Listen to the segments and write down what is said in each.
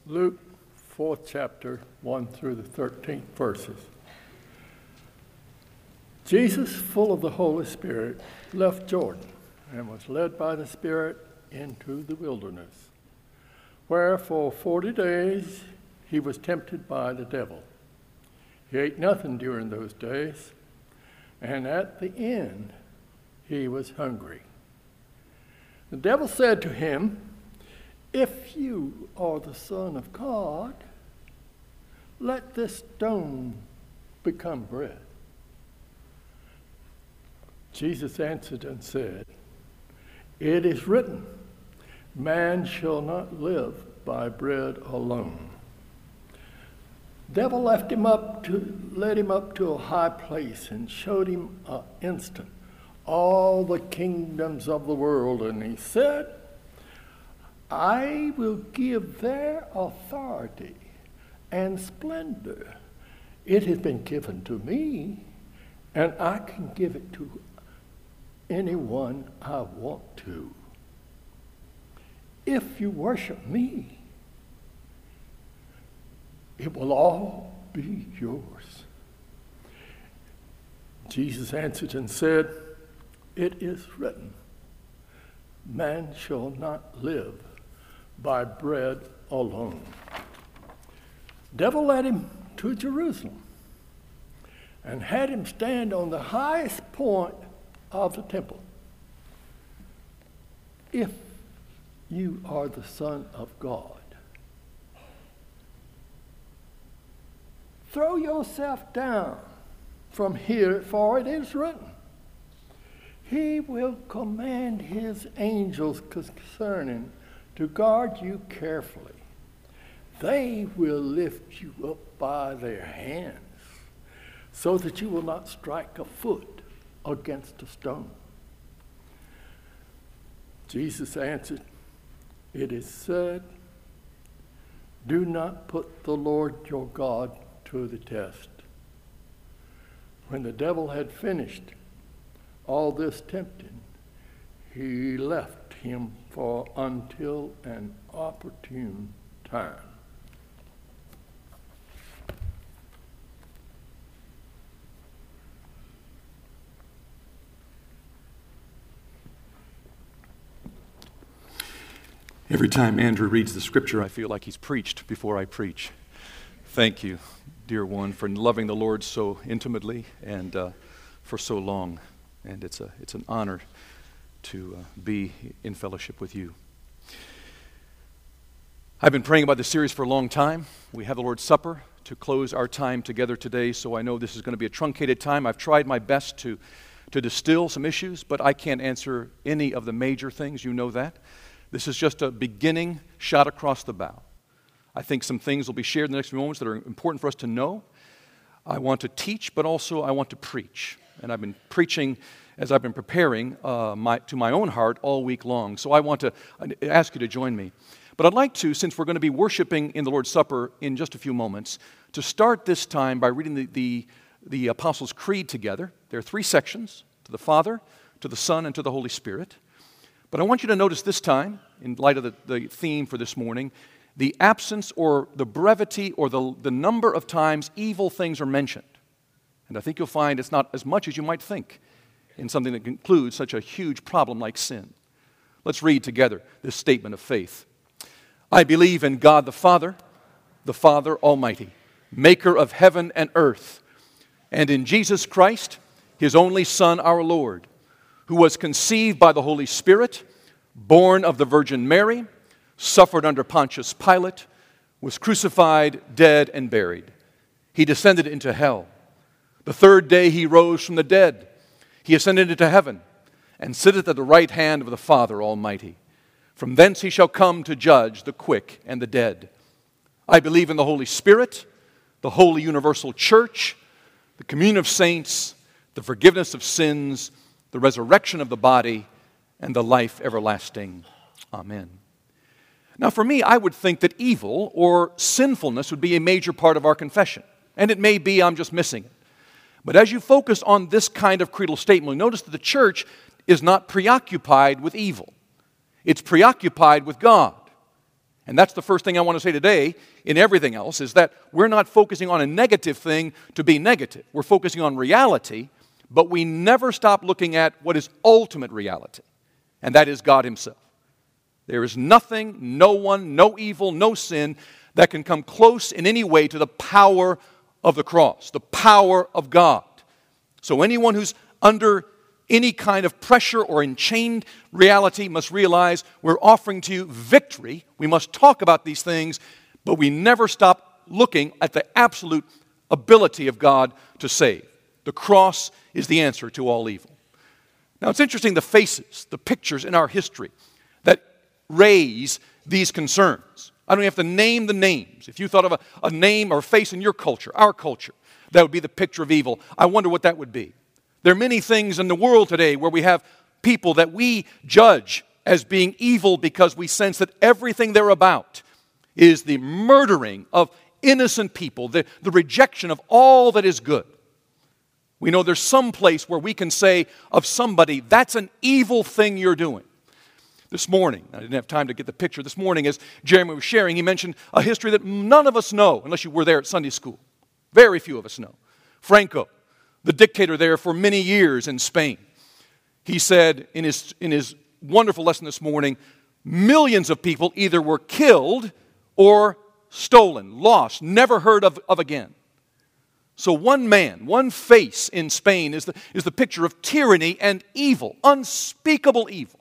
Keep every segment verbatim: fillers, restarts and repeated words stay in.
Luke, fourth chapter, one through the thirteenth verses. Jesus, full of the Holy Spirit, left Jordan and was led by the Spirit into the wilderness, where for forty days he was tempted by the devil. He ate nothing during those days, and at the end he was hungry. The devil said to him, "If you are the Son of God, let this stone become bread." Jesus answered and said, "It is written, man shall not live by bread alone." The devil left him up to, led him up to a high place and showed him an instant all the kingdoms of the world, and he said, "I will give their authority and splendor. It has been given to me, and I can give it to anyone I want to. If you worship me, it will all be yours." Jesus answered and said, "It is written, man shall not live by bread alone." The devil led him to Jerusalem and had him stand on the highest point of the temple. "If you are the Son of God, throw yourself down from here, for it is written, he will command his angels concerning to guard you carefully. They will lift you up by their hands, so that you will not strike a foot against a stone." Jesus answered, "It is said, do not put the Lord your God to the test." When the devil had finished all this tempting, he left him for until an opportune time. Every time Andrew reads the scripture, I feel like he's preached before I preach. Thank you, dear one, for loving the Lord so intimately and uh, for so long. And it's a it's an honor to uh, be in fellowship with you. I've been praying about this series for a long time. We have the Lord's Supper to close our time together today, so I know this is going to be a truncated time. I've tried my best to, to distill some issues, but I can't answer any of the major things. You know that. This is just a beginning shot across the bow. I think some things will be shared in the next few moments that are important for us to know. I want to teach, but also I want to preach. And I've been preaching as I've been preparing uh, my, to my own heart all week long. So I want to ask you to join me. But I'd like to, since we're going to be worshiping in the Lord's Supper in just a few moments, to start this time by reading the, the, the Apostles' Creed together. There are three sections, to the Father, to the Son, and to the Holy Spirit. But I want you to notice this time, in light of the, the theme for this morning, the absence or the brevity or the, the number of times evil things are mentioned. And I think you'll find it's not as much as you might think in something that includes such a huge problem like sin. Let's read together this statement of faith. "I believe in God the Father, the Father Almighty, maker of heaven and earth, and in Jesus Christ, his only Son, our Lord, who was conceived by the Holy Spirit, born of the Virgin Mary, suffered under Pontius Pilate, was crucified, dead, and buried. He descended into hell. The third day he rose from the dead. He ascended into heaven, and sitteth at the right hand of the Father Almighty. From thence he shall come to judge the quick and the dead. I believe in the Holy Spirit, the holy universal church, the communion of saints, the forgiveness of sins, the resurrection of the body, and the life everlasting. Amen." Now for me, I would think that evil or sinfulness would be a major part of our confession. And it may be I'm just missing it. But as you focus on this kind of creedal statement, you'll notice that the church is not preoccupied with evil. It's preoccupied with God. And that's the first thing I want to say today in everything else, is that we're not focusing on a negative thing to be negative. We're focusing on reality, but we never stop looking at what is ultimate reality, and that is God himself. There is nothing, no one, no evil, no sin that can come close in any way to the power of the cross, the power of God. So anyone who's under any kind of pressure or enchained reality must realize we're offering to you victory. We must talk about these things, but we never stop looking at the absolute ability of God to save. The cross is the answer to all evil. Now it's interesting, the faces, the pictures in our history that raise these concerns. I don't even have to name the names. If you thought of a, a name or a face in your culture, our culture, that would be the picture of evil, I wonder what that would be. There are many things in the world today where we have people that we judge as being evil because we sense that everything they're about is the murdering of innocent people, the, the rejection of all that is good. We know there's some place where we can say of somebody, that's an evil thing you're doing. This morning, I didn't have time to get the picture, this morning as Jeremy was sharing, he mentioned a history that none of us know, unless you were there at Sunday school. Very few of us know. Franco, the dictator there for many years in Spain. He said in his, in his wonderful lesson this morning, millions of people either were killed or stolen, lost, never heard of, of again. So one man, one face in Spain is the, is the picture of tyranny and evil, unspeakable evil.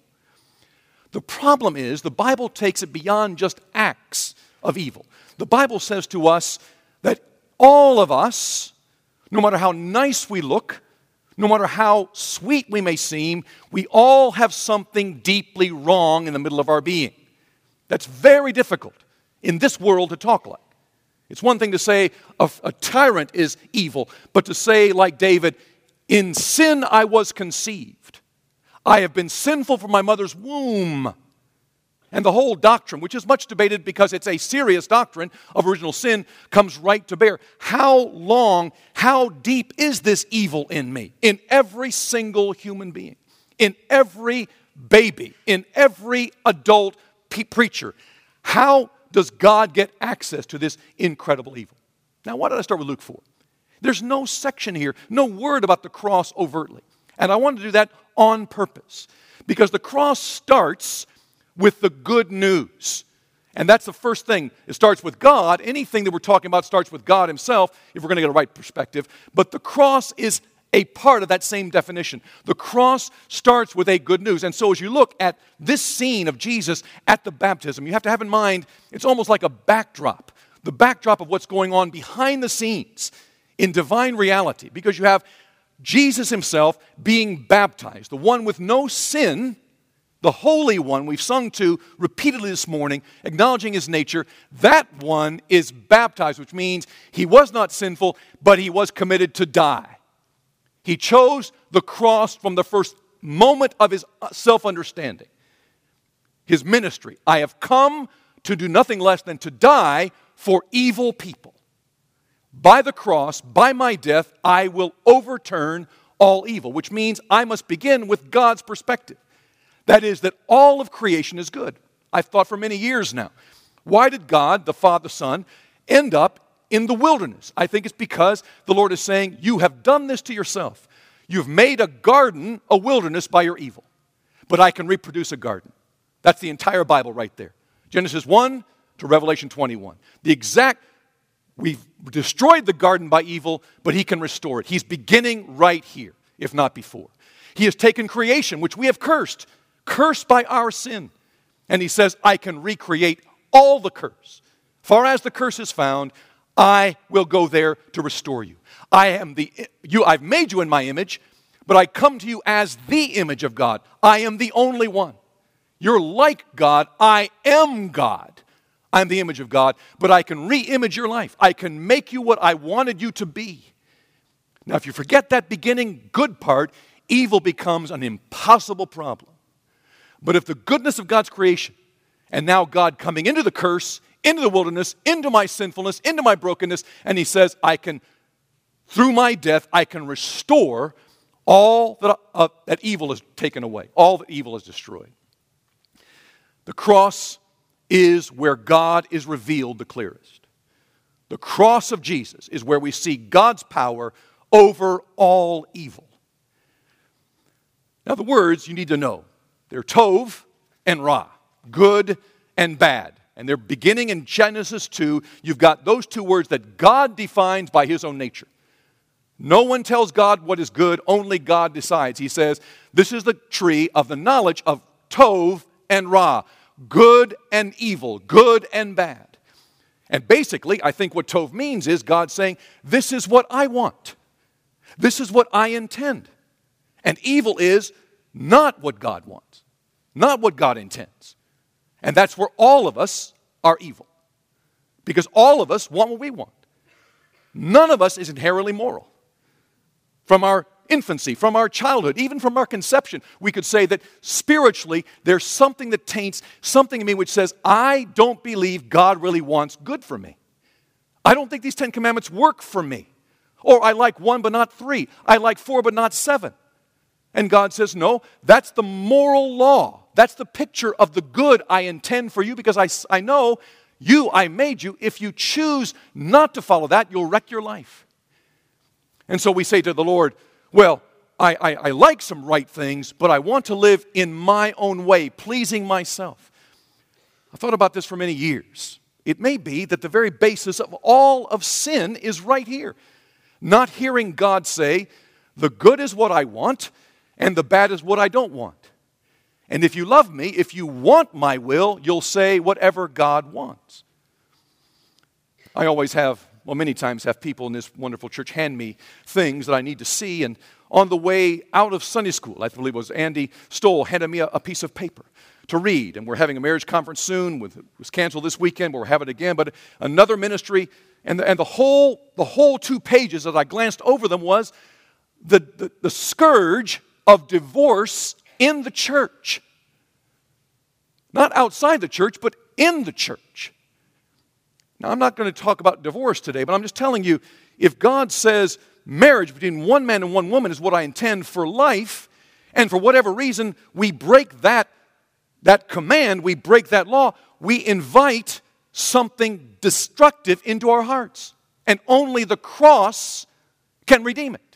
The problem is the Bible takes it beyond just acts of evil. The Bible says to us that all of us, no matter how nice we look, no matter how sweet we may seem, we all have something deeply wrong in the middle of our being. That's very difficult in this world to talk like. It's one thing to say a, a tyrant is evil, but to say like David, in sin I was conceived. I have been sinful from my mother's womb. And the whole doctrine, which is much debated because it's a serious doctrine of original sin, comes right to bear. How long, how deep is this evil in me? In every single human being, in every baby, in every adult pe- preacher. How does God get access to this incredible evil? Now, why did I start with Luke four? There's no section here, no word about the cross overtly. And I wanted to do that on purpose, because the cross starts with the good news. And that's the first thing. It starts with God. Anything that we're talking about starts with God himself, if we're going to get a right perspective. But the cross is a part of that same definition. The cross starts with a good news. And so as you look at this scene of Jesus at the baptism, you have to have in mind, it's almost like a backdrop. The backdrop of what's going on behind the scenes in divine reality. Because you have Jesus himself being baptized, the one with no sin, the Holy One we've sung to repeatedly this morning, acknowledging his nature. That one is baptized, which means he was not sinful, but he was committed to die. He chose the cross from the first moment of his self-understanding. His ministry, I have come to do nothing less than to die for evil people. By the cross, by my death, I will overturn all evil, which means I must begin with God's perspective. That is, that all of creation is good. I've thought for many years now, why did God, the Father, Son, end up in the wilderness? I think it's because the Lord is saying, you have done this to yourself. You've made a garden a wilderness by your evil. But I can reproduce a garden. That's the entire Bible right there. Genesis one to Revelation twenty-one. The exact, we've destroyed the garden by evil, but he can restore it. He's beginning right here, if not before. He has taken creation, which we have cursed, cursed by our sin. And he says, I can recreate all the curse. Far as the curse is found, I will go there to restore you. I am the you. I've made you in my image, but I come to you as the image of God. I am the only one. You're like God. I am God. I'm the image of God, but I can re-image your life. I can make you what I wanted you to be. Now, if you forget that beginning good part, evil becomes an impossible problem. But if the goodness of God's creation, and now God coming into the curse, into the wilderness, into my sinfulness, into my brokenness, and he says, I can, through my death, I can restore all that, uh, that evil has taken away, all that evil has destroyed. The cross is where God is revealed the clearest. The cross of Jesus is where we see God's power over all evil. Now the words you need to know, they're tov and ra, good and bad. And they're beginning in Genesis two. You've got those two words that God defines by His own nature. No one tells God what is good, only God decides. He says, this is the tree of the knowledge of tov and ra, good and evil, good and bad. And basically, I think what tov means is God saying, this is what I want. This is what I intend. And evil is not what God wants, not what God intends. And that's where all of us are evil. Because all of us want what we want. None of us is inherently moral. From our infancy, from our childhood, even from our conception, we could say that spiritually there's something that taints, something in me which says, I don't believe God really wants good for me. I don't think these Ten Commandments work for me. Or I like one but not three. I like four but not seven. And God says, no, that's the moral law. That's the picture of the good I intend for you because I, I know you, I made you. If you choose not to follow that, you'll wreck your life. And so we say to the Lord, well, I, I, I like some right things, but I want to live in my own way, pleasing myself. I thought about this for many years. It may be that the very basis of all of sin is right here. Not hearing God say, the good is what I want, and the bad is what I don't want. And if you love me, if you want my will, you'll say whatever God wants. I always have, well, many times have people in this wonderful church hand me things that I need to see. And on the way out of Sunday school, I believe it was Andy Stoll handed me a, a piece of paper to read. And we're having a marriage conference soon. With, it was canceled this weekend, but we're having it again. But another ministry, and the, and the whole the whole two pages, as I glanced over them, was the, the, the scourge of divorce in the church. Not outside the church, but in the church. Now, I'm not going to talk about divorce today, but I'm just telling you, if God says marriage between one man and one woman is what I intend for life, and for whatever reason we break that, that command, we break that law, we invite something destructive into our hearts. And only the cross can redeem it.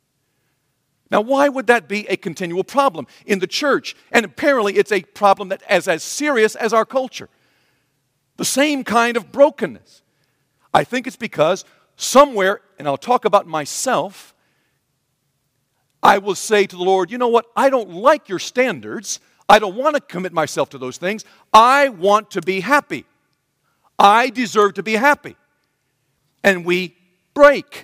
Now, why would that be a continual problem in the church? And apparently it's a problem that is as serious as our culture. The same kind of brokenness. I think it's because somewhere, and I'll talk about myself, I will say to the Lord, you know what, I don't like your standards. I don't want to commit myself to those things. I want to be happy. I deserve to be happy. And we break.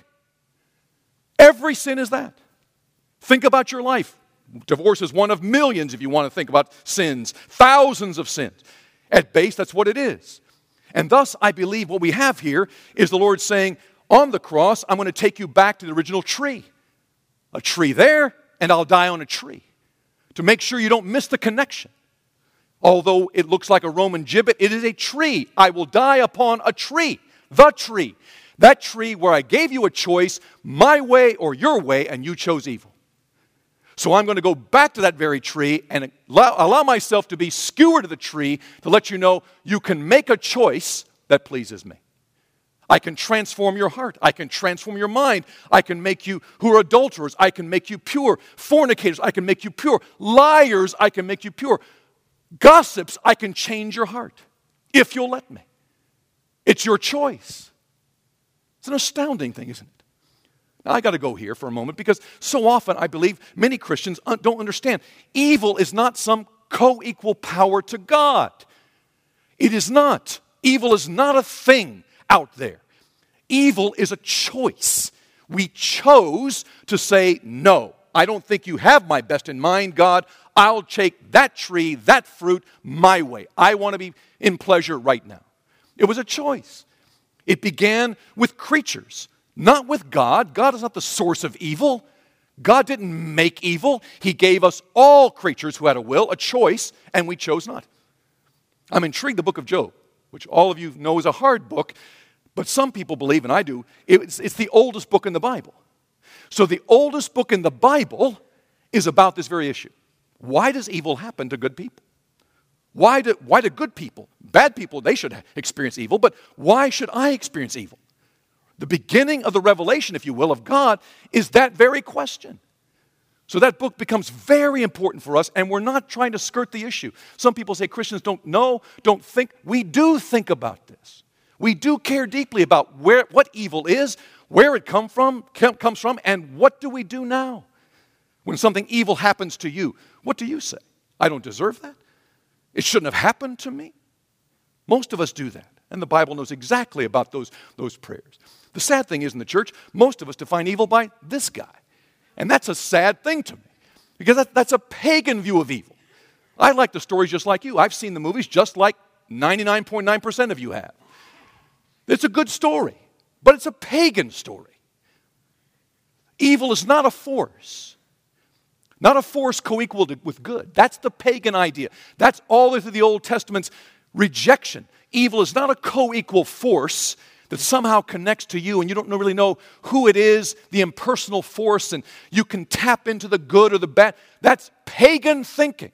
Every sin is that. Think about your life. Divorce is one of millions if you want to think about sins. Thousands of sins. At base, that's what it is. And thus, I believe what we have here is the Lord saying, on the cross, I'm going to take you back to the original tree. A tree there, and I'll die on a tree. To make sure you don't miss the connection. Although it looks like a Roman gibbet, it is a tree. I will die upon a tree. The tree. That tree where I gave you a choice, my way or your way, and you chose evil. So I'm going to go back to that very tree and allow, allow myself to be skewered of the tree to let you know you can make a choice that pleases me. I can transform your heart. I can transform your mind. I can make you who are adulterers. I can make you pure. Fornicators, I can make you pure. Liars, I can make you pure. Gossips, I can change your heart if you'll let me. It's your choice. It's an astounding thing, isn't it? Now, I got to go here for a moment because so often I believe many Christians don't understand. Evil is not some co-equal power to God. It is not. Evil is not a thing out there. Evil is a choice. We chose to say, no, I don't think you have my best in mind, God. I'll take that tree, that fruit, my way. I want to be in pleasure right now. It was a choice. It began with creatures. Not with God. God is not the source of evil. God didn't make evil. He gave us all creatures who had a will, a choice, and we chose not. I'm intrigued the book of Job, which all of you know is a hard book, but some people believe, and I do, it's, it's the oldest book in the Bible. So the oldest book in the Bible is about this very issue. Why does evil happen to good people? Why do, why do good people, bad people, they should experience evil, but why should I experience evil? The beginning of the revelation, if you will, of God is that very question. So that book becomes very important for us, and we're not trying to skirt the issue. Some people say Christians don't know, don't think. We do think about this. We do care deeply about where what evil is, where it come from, comes from, and what do we do now? When something evil happens to you, what do you say? I don't deserve that. It shouldn't have happened to me. Most of us do that, and the Bible knows exactly about those, those prayers. The sad thing is in the church, most of us define evil by this guy. And that's a sad thing to me, because that, that's a pagan view of evil. I like the stories just like you. I've seen the movies just like ninety-nine point nine percent of you have. It's a good story, but it's a pagan story. Evil is not a force. Not a force co-equal to, with good. That's the pagan idea. That's all through the Old Testament's rejection. Evil is not a co-equal force that somehow connects to you and you don't really know who it is, the impersonal force, and you can tap into the good or the bad. That's pagan thinking.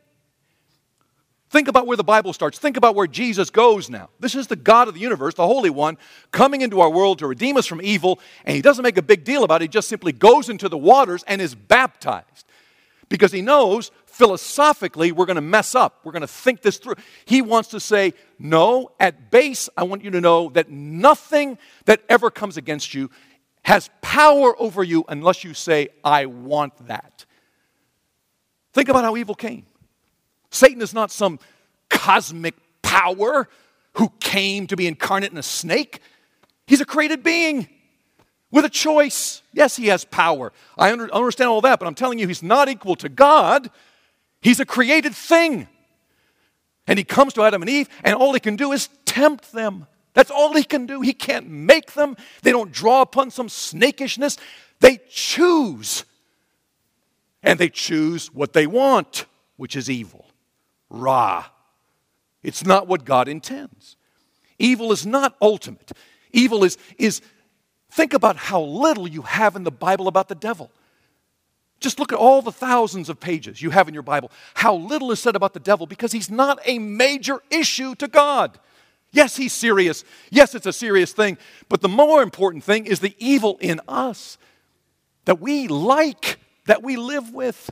Think about where the Bible starts. Think about where Jesus goes now. This is the God of the universe, the Holy One, coming into our world to redeem us from evil, and he doesn't make a big deal about it. He just simply goes into the waters and is baptized. Because he knows, philosophically, we're going to mess up. We're going to think this through. He wants to say, no, at base, I want you to know that nothing that ever comes against you has power over you unless you say, I want that. Think about how evil came. Satan is not some cosmic power who came to be incarnate in a snake. He's a created being with a choice. Yes, he has power. I under, understand all that, but I'm telling you, he's not equal to God. He's a created thing. And he comes to Adam and Eve, and all he can do is tempt them. That's all he can do. He can't make them. They don't draw upon some snakishness. They choose. And they choose what they want, which is evil. Ra. It's not what God intends. Evil is not ultimate. Evil is, is think about how little you have in the Bible about the devil. Just look at all the thousands of pages you have in your Bible. How little is said about the devil because he's not a major issue to God. Yes, he's serious. Yes, it's a serious thing. But the more important thing is the evil in us that we like, that we live with.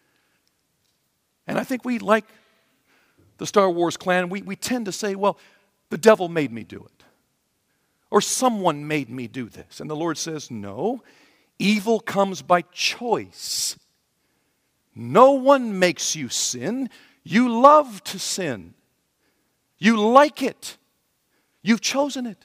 And I think we, like the Star Wars clan, we, we tend to say, well, the devil made me do it. Or someone made me do this. And the Lord says, no, evil comes by choice. No one makes you sin. You love to sin. You like it. You've chosen it.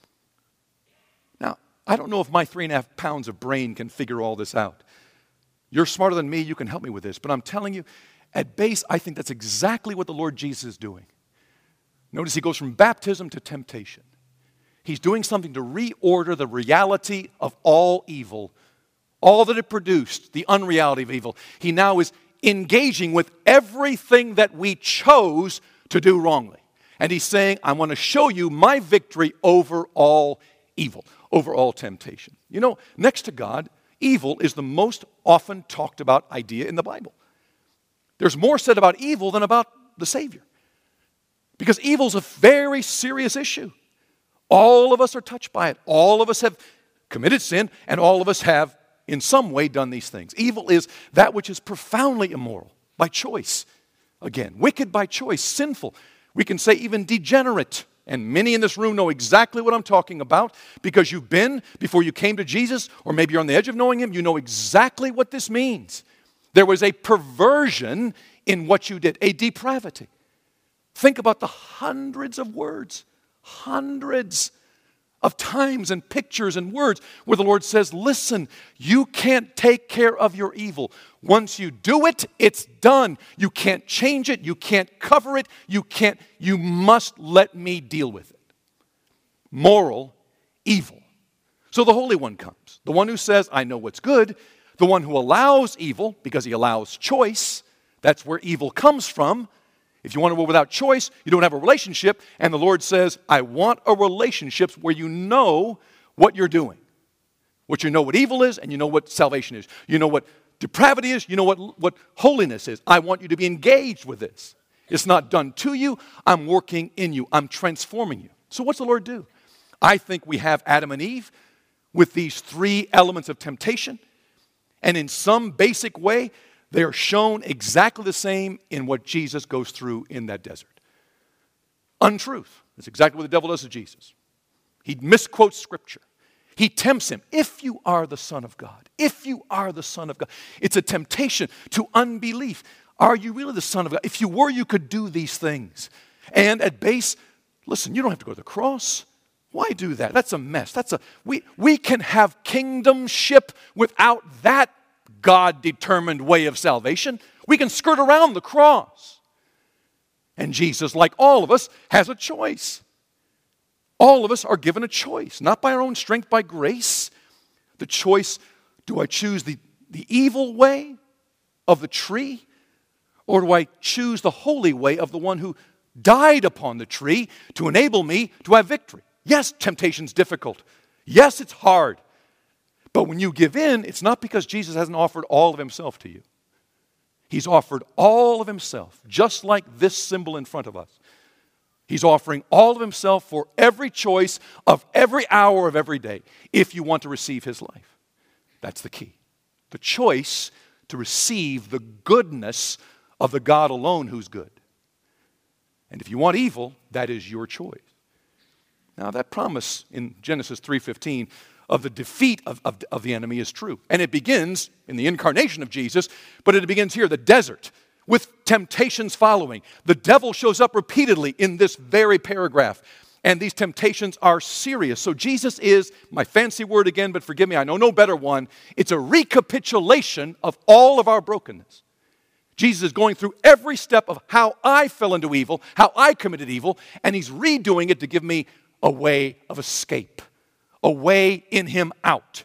Now, I don't know if my three and a half pounds of brain can figure all this out. You're smarter than me. You can help me with this. But I'm telling you, at base, I think that's exactly what the Lord Jesus is doing. Notice he goes from baptism to temptation. He's doing something to reorder the reality of all evil, all that it produced, the unreality of evil. He now is engaging with everything that we chose to do wrongly. And he's saying, I want to show you my victory over all evil, over all temptation. You know, next to God, evil is the most often talked about idea in the Bible. There's more said about evil than about the Savior. Because evil is a very serious issue. All of us are touched by it. All of us have committed sin, and all of us have in some way done these things. Evil is that which is profoundly immoral by choice. Again, wicked by choice, sinful. We can say even degenerate. And many in this room know exactly what I'm talking about because you've been, before you came to Jesus, or maybe you're on the edge of knowing Him, you know exactly what this means. There was a perversion in what you did, a depravity. Think about the hundreds of words, hundreds of times and pictures and words where the Lord says, listen, you can't take care of your evil. Once you do it, it's done. You can't change it. You can't cover it. You can't, you must let me deal with it. Moral evil. So the Holy One comes. The one who says, I know what's good. The one who allows evil because he allows choice. That's where evil comes from. If you want to go without choice, you don't have a relationship. And the Lord says, I want a relationship where you know what you're doing. What you know what evil is and you know what salvation is. You know what depravity is. You know what, what holiness is. I want you to be engaged with this. It's not done to you. I'm working in you. I'm transforming you. So what's the Lord do? I think we have Adam and Eve with these three elements of temptation. And in some basic way, they are shown exactly the same in what Jesus goes through in that desert. Untruth. That's exactly what the devil does to Jesus. He misquotes Scripture. He tempts him. If you are the Son of God, if you are the Son of God. It's a temptation to unbelief. Are you really the Son of God? If you were, you could do these things. And at base, listen, you don't have to go to the cross. Why do that? That's a mess. That's a we we can have kingdomship without that God-determined way of salvation. We can skirt around the cross. And Jesus, like all of us, has a choice. All of us are given a choice, not by our own strength, by grace. The choice, do I choose the, the evil way of the tree, or do I choose the holy way of the one who died upon the tree to enable me to have victory? Yes, temptation's difficult. Yes, it's hard. But when you give in, it's not because Jesus hasn't offered all of himself to you. He's offered all of himself, just like this symbol in front of us. He's offering all of himself for every choice of every hour of every day if you want to receive his life. That's the key. The choice to receive the goodness of the God alone who's good. And if you want evil, that is your choice. Now that promise in Genesis three fifteen of the defeat of, of, of the enemy is true. And it begins in the incarnation of Jesus, but it begins here, the desert, with temptations following. The devil shows up repeatedly in this very paragraph. And these temptations are serious. So Jesus is, my fancy word again, but forgive me, I know no better one. It's a recapitulation of all of our brokenness. Jesus is going through every step of how I fell into evil, how I committed evil, and he's redoing it to give me a way of escape, a way in him out.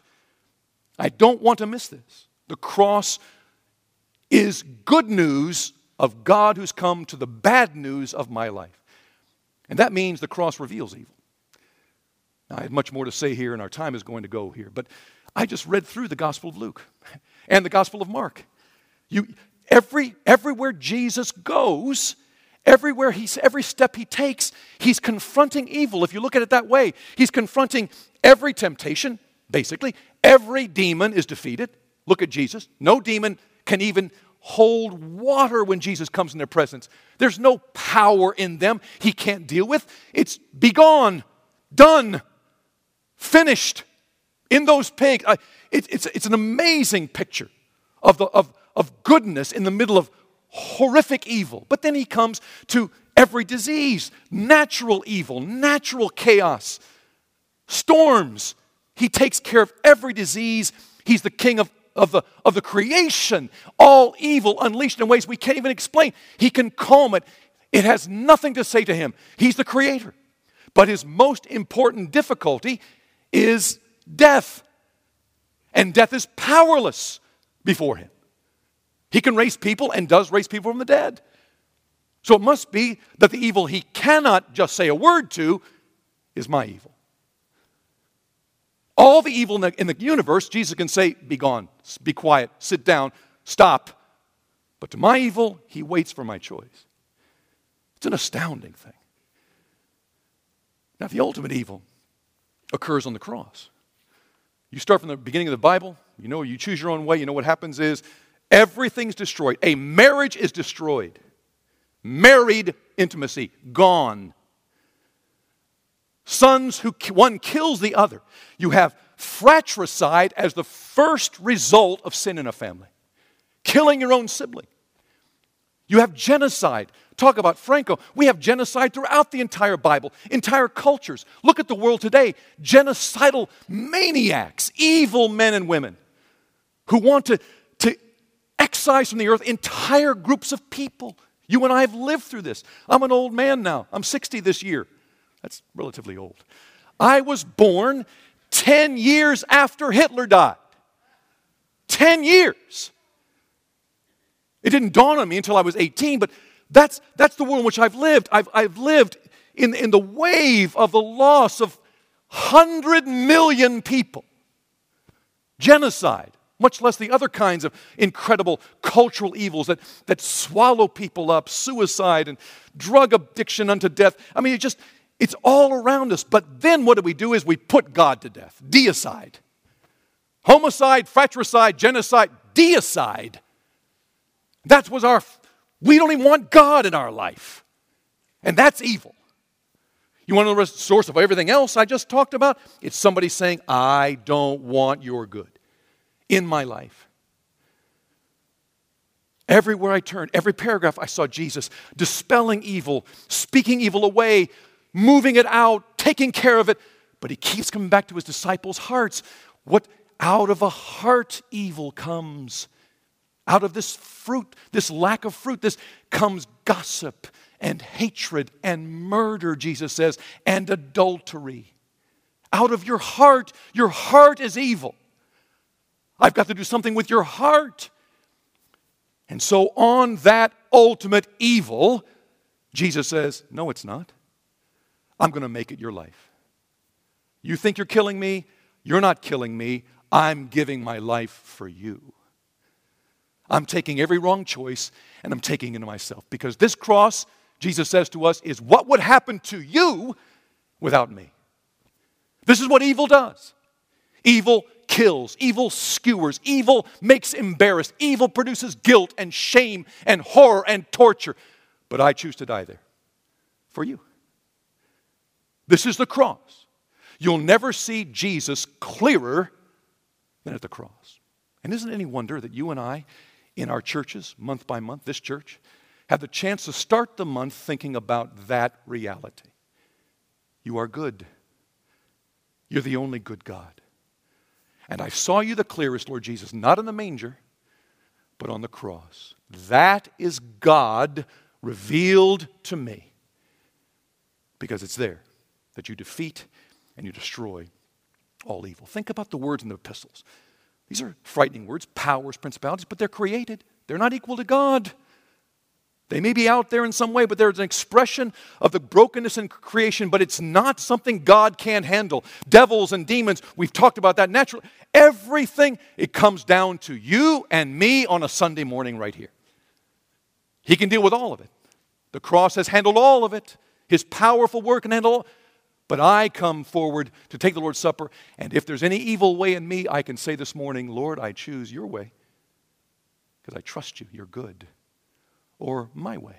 I don't want to miss this. The cross is good news of God who's come to the bad news of my life. And that means the cross reveals evil. Now, I have much more to say here, and our time is going to go here, but I just read through the Gospel of Luke and the Gospel of Mark. You, every, everywhere Jesus goes, everywhere he's, every step he takes, he's confronting evil. If you look at it that way, he's confronting every temptation, basically. Every demon is defeated. Look at Jesus. No demon can even hold water when Jesus comes in their presence. There's no power in them he can't deal with. It's begone, done, finished. In those pigs, uh, it, it's, it's an amazing picture of, the, of, of goodness in the middle of horrific evil. But then he comes to every disease, natural evil, natural chaos, storms. He takes care of every disease. He's the king of Of the, of the creation, all evil unleashed in ways we can't even explain. He can calm it. It has nothing to say to him. He's the creator. But his most important difficulty is death. And death is powerless before him. He can raise people and does raise people from the dead. So it must be that the evil he cannot just say a word to is my evil. All the evil in the, in the universe, Jesus can say, be gone, be quiet, sit down, stop. But to my evil, he waits for my choice. It's an astounding thing. Now, the ultimate evil occurs on the cross. You start from the beginning of the Bible, you know, you choose your own way, you know what happens is everything's destroyed. A marriage is destroyed. Married intimacy, gone. Sons who one kills the other. You have fratricide as the first result of sin in a family. Killing your own sibling. You have genocide. Talk about Franco. We have genocide throughout the entire Bible, entire cultures. Look at the world today. Genocidal maniacs, evil men and women who want to, to excise from the earth entire groups of people. You and I have lived through this. I'm an old man now. I'm sixty this year. That's relatively old. I was born ten years after Hitler died. Ten years. It didn't dawn on me until I was eighteen, but that's, that's the world in which I've lived. I've, I've lived in, in the wave of the loss of one hundred million people. Genocide. much less the other kinds of incredible cultural evils that, that swallow people up, suicide and drug addiction unto death. I mean, it just, it's all around us. But then what do we do is we put God to death, deicide. Homicide, fratricide, genocide, deicide. That's what our, we don't even want God in our life. And that's evil. You want to know the source of everything else I just talked about? It's somebody saying, I don't want your good in my life. Everywhere I turned, every paragraph I saw Jesus dispelling evil, speaking evil away, moving it out, taking care of it. But he keeps coming back to his disciples' hearts. What out of a heart evil comes. Out of this fruit, this lack of fruit, this comes gossip and hatred and murder, Jesus says, and adultery. Out of your heart, your heart is evil. I've got to do something with your heart. And so on that ultimate evil, Jesus says, no, it's not. I'm going to make it your life. You think you're killing me? You're not killing me. I'm giving my life for you. I'm taking every wrong choice and I'm taking it into myself. Because this cross, Jesus says to us, is what would happen to you without me. This is what evil does. Evil kills, evil skewers, evil makes embarrassed, evil produces guilt and shame and horror and torture. But I choose to die there for you. This is the cross. You'll never see Jesus clearer than at the cross. And isn't it any wonder that you and I, in our churches, month by month, this church, have the chance to start the month thinking about that reality. You are good. You're the only good God. And I saw you the clearest, Lord Jesus, not in the manger, but on the cross. That is God revealed to me. Because it's there that you defeat and you destroy all evil. Think about the words in the epistles. These are frightening words, powers, principalities, but they're created. They're not equal to God. They may be out there in some way, but there's an expression of the brokenness in creation, but it's not something God can't handle. Devils and demons, we've talked about that naturally. Everything, it comes down to you and me on a Sunday morning right here. He can deal with all of it. The cross has handled all of it. His powerful work can handle all of it. But I come forward to take the Lord's Supper, and if there's any evil way in me, I can say this morning, Lord, I choose your way because I trust you. You're good. Or my way.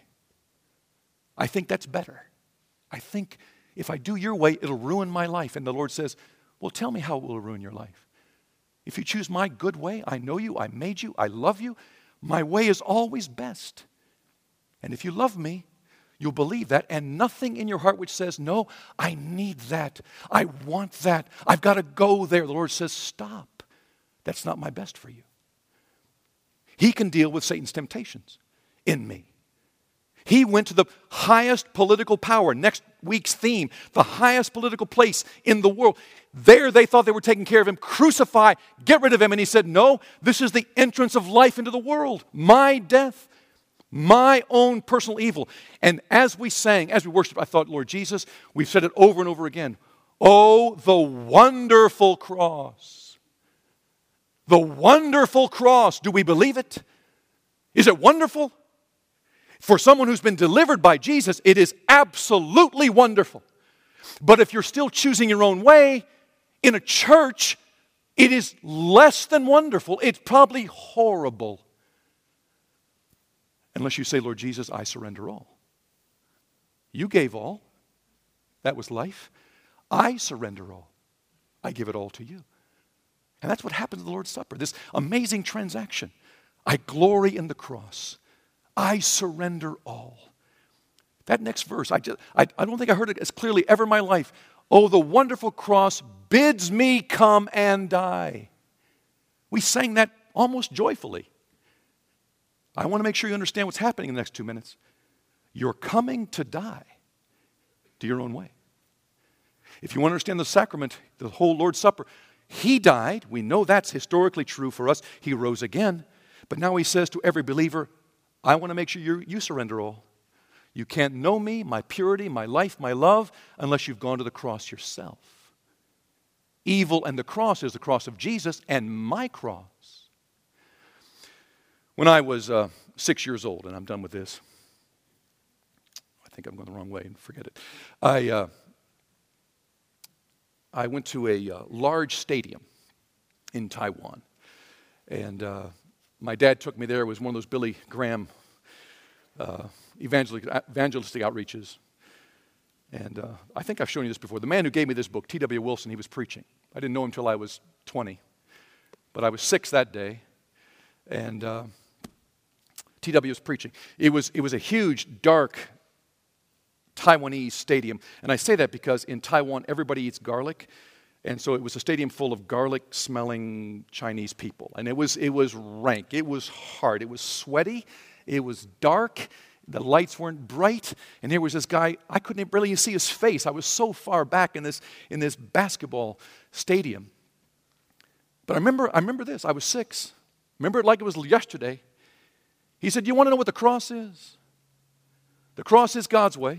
I think that's better. I think if I do your way, it'll ruin my life. And the Lord says, well, tell me how it will ruin your life. If you choose my good way, I know you, I made you, I love you. My way is always best. And if you love me, you'll believe that, and nothing in your heart which says, no, I need that. I want that. I've got to go there. The Lord says, stop. That's not my best for you. He can deal with Satan's temptations in me. He went to the highest political power, next week's theme, the highest political place in the world. There they thought they were taking care of him. Crucify, get rid of him. And he said, no, this is the entrance of life into the world. My death. My own personal evil. And as we sang, as we worshiped, I thought, Lord Jesus, we've said it over and over again. Oh, the wonderful cross. The wonderful cross. Do we believe it? Is it wonderful? For someone who's been delivered by Jesus, it is absolutely wonderful. But if you're still choosing your own way in a church, it is less than wonderful. It's probably horrible. Unless you say, Lord Jesus, I surrender all. You gave all. That was life. I surrender all. I give it all to you. And that's what happens at the Lord's Supper, this amazing transaction. I glory in the cross. I surrender all. That next verse, I, just, I, I don't think I heard it as clearly ever in my life. Oh, the wonderful cross bids me come and die. We sang that almost joyfully. I want to make sure you understand what's happening in the next two minutes. You're coming to die to your own way. If you want to understand the sacrament, the whole Lord's Supper, He died. We know that's historically true for us. He rose again. But now He says to every believer, I want to make sure you, you surrender all. You can't know me, my purity, my life, my love, unless you've gone to the cross yourself. Evil and the cross is the cross of Jesus, and my cross When I was uh, six years old, and I'm done with this. I think I'm going the wrong way, and forget it. I, uh, I went to a uh, large stadium in Taiwan. And uh, my dad took me there. It was one of those Billy Graham uh, evangelistic, evangelistic outreaches. And uh, I think I've shown you this before. The man who gave me this book, T W Wilson, he was preaching. I didn't know him until I was twenty. But I was six that day. And uh, T W was preaching. It was, it was a huge, dark Taiwanese stadium. And I say that because in Taiwan, everybody eats garlic. And so it was a stadium full of garlic-smelling Chinese people. And it was, it was rank. It was hard. It was sweaty. It was dark. The lights weren't bright. And here was this guy. I couldn't really see his face. I was so far back in this, in this basketball stadium. But I remember, I remember this. I was six. Remember it like it was yesterday. He said, you want to know what the cross is? The cross is God's way.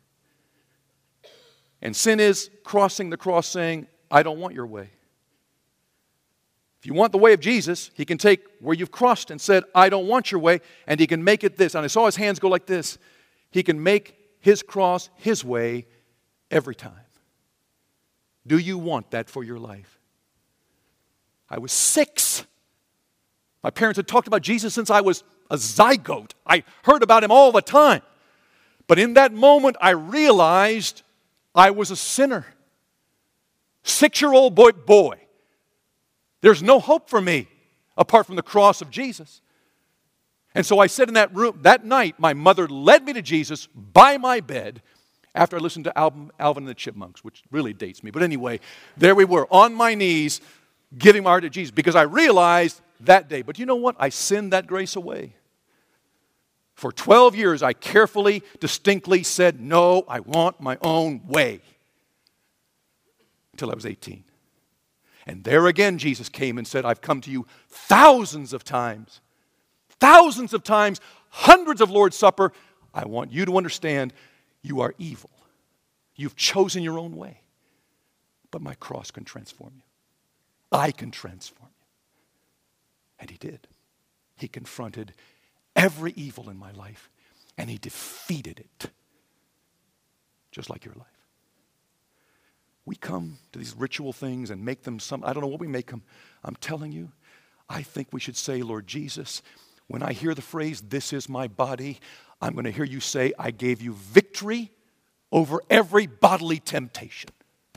And sin is crossing the cross saying, I don't want your way. If you want the way of Jesus, he can take where you've crossed and said, I don't want your way, and he can make it this. And I saw his hands go like this. He can make his cross his way every time. Do you want that for your life? I was six. My parents had talked about Jesus since I was a zygote. I heard about him all the time. But in that moment, I realized I was a sinner. Six-year-old boy, boy. There's no hope for me apart from the cross of Jesus. And so I sat in that room. That night, my mother led me to Jesus by my bed after I listened to Alvin, Alvin and the Chipmunks, which really dates me. But anyway, there we were on my knees giving my heart to Jesus because I realized that day. But you know what? I sinned that grace away. For twelve years, I carefully, distinctly said, no, I want my own way. Until I was eighteen. And there again, Jesus came and said, I've come to you thousands of times. Thousands of times, hundreds of Lord's Supper. I want you to understand you are evil. You've chosen your own way. But my cross can transform you. I can transform you. And he did. He confronted every evil in my life, and he defeated it. Just like your life. We come to these ritual things and make them some, I don't know what we make them. I'm telling you, I think we should say, Lord Jesus, when I hear the phrase, this is my body, I'm going to hear you say, I gave you victory over every bodily temptation.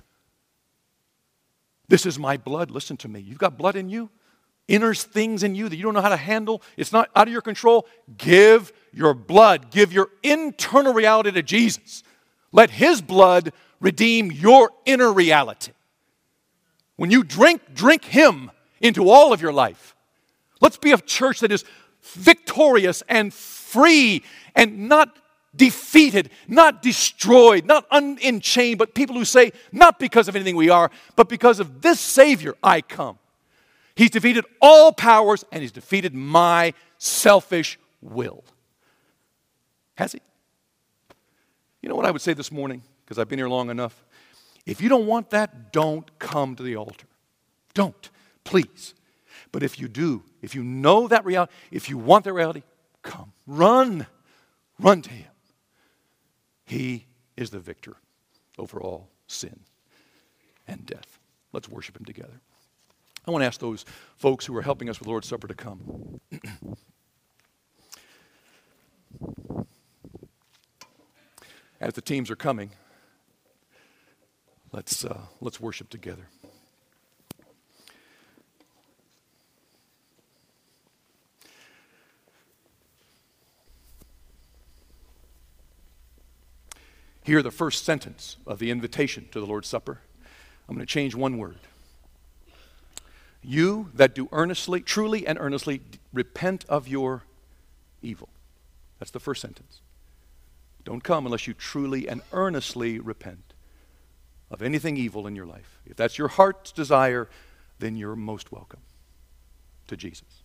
This is my blood. Listen to me. You've got blood in you, inner things in you that you don't know how to handle. It's not out of your control. Give your blood. Give your internal reality to Jesus. Let his blood redeem your inner reality. When you drink, drink him into all of your life. Let's be a church that is victorious and free and not defeated, not destroyed, not un- in chain, but people who say, not because of anything we are, but because of this Savior I come. He's defeated all powers and he's defeated my selfish will. Has he? You know what I would say this morning? Because I've been here long enough. If you don't want that, don't come to the altar. Don't, please. But if you do, if you know that reality, if you want that reality, come. Run. Run to him. He is the victor over all sin and death. Let's worship him together. I want to ask those folks who are helping us with Lord's Supper to come. As the teams are coming, let's uh, let's worship together. Hear the first sentence of the invitation to the Lord's Supper. I'm going to change one word. You that do earnestly, truly and earnestly repent of your evil. That's the first sentence. Don't come unless you truly and earnestly repent of anything evil in your life. If that's your heart's desire, then you're most welcome to Jesus.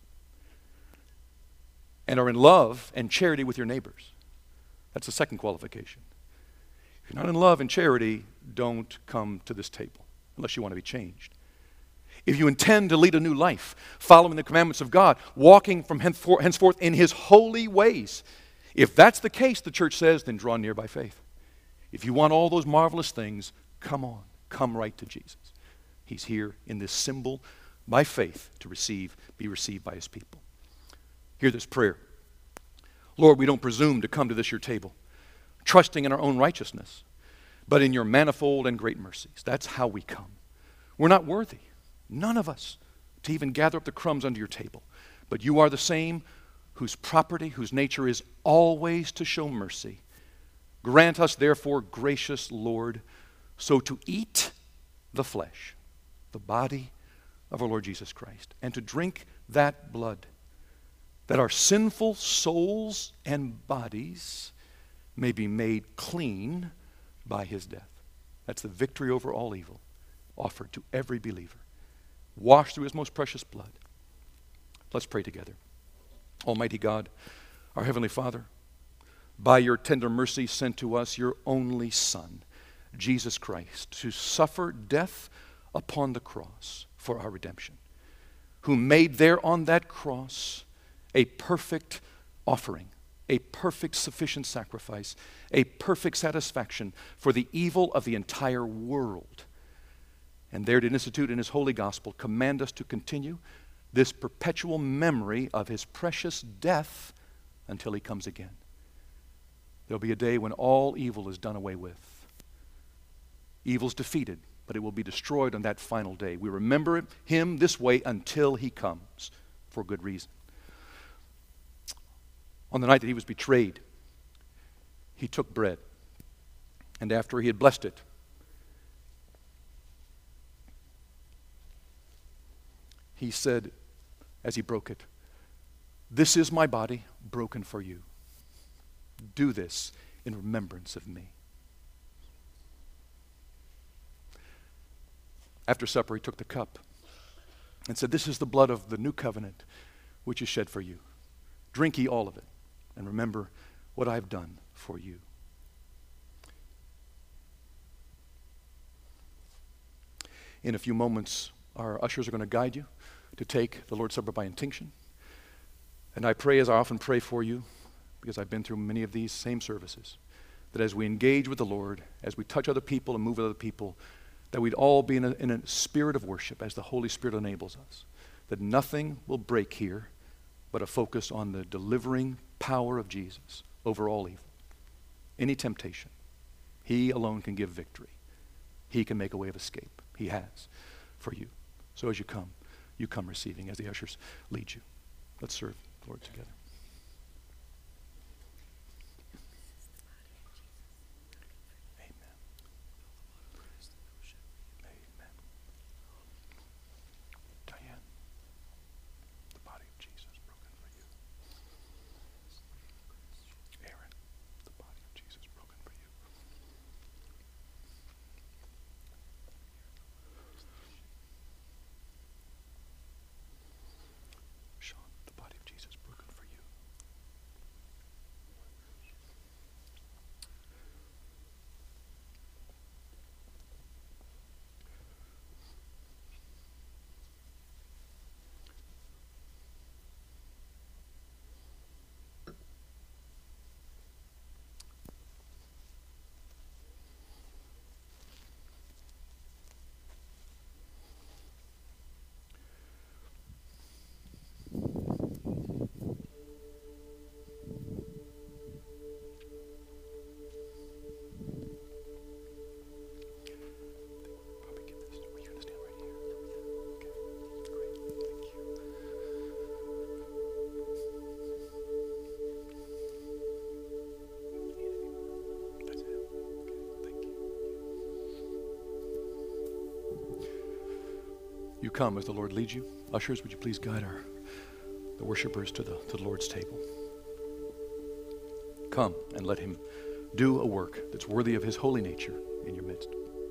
And are in love and charity with your neighbors. That's the second qualification. If you're not in love and charity, don't come to this table unless you want to be changed. if you intend to lead a new life, following the commandments of God, walking from henceforth, henceforth in his holy ways, if that's the case, the church says, then draw near by faith. If you want all those marvelous things, come on, come right to Jesus. He's here in this symbol by faith to receive, be received by his people. Hear this prayer. Lord, we don't presume to come to this your table, trusting in our own righteousness, but in your manifold and great mercies. That's how we come. We're not worthy, none of us, to even gather up the crumbs under your table. But you are the same whose property, whose nature is always to show mercy. Grant us, therefore, gracious Lord, so to eat the flesh, the body of our Lord Jesus Christ, and to drink that blood, that our sinful souls and bodies may be made clean by his death. That's the victory over all evil offered to every believer, washed through his most precious blood. Let's pray together. Almighty God, our Heavenly Father, by your tender mercy sent to us your only Son, Jesus Christ, to suffer death upon the cross for our redemption, who made there on that cross a perfect offering, a perfect sufficient sacrifice, a perfect satisfaction for the evil of the entire world. And there to institute in his holy gospel, command us to continue this perpetual memory of his precious death until he comes again. There'll be a day when all evil is done away with. Evil's defeated, but it will be destroyed on that final day. We remember him this way until he comes, for good reason. On the night that he was betrayed, he took bread, and after he had blessed it, he said, as he broke it, "This is my body broken for you. Do this in remembrance of me." After supper, he took the cup and said, "This is the blood of the new covenant, which is shed for you. Drink ye all of it, and remember what I have done for you." In a few moments, our ushers are going to guide you to take the Lord's Supper by intinction. And I pray, as I often pray for you, because I've been through many of these same services, that as we engage with the Lord, as we touch other people and move with other people, that we'd all be in a, in a spirit of worship as the Holy Spirit enables us. That nothing will break here but a focus on the delivering power of Jesus over all evil. Any temptation, he alone can give victory. He can make a way of escape. He has for you. So as you come, you come receiving as the ushers lead you. Let's serve the Lord together. Amen. Amen. Diane, the body of Jesus broken for you. Aaron, the body of Jesus broken for you. Sean, the body of Jesus broken for you. Probably get this. Are you going to stand right here? Okay. Great. Thank you. That's it. Okay. Thank you. You come as the Lord leads you. Ushers, would you please guide our the worshipers to the to the Lord's table? Come and let him do a work that's worthy of his holy nature in your midst.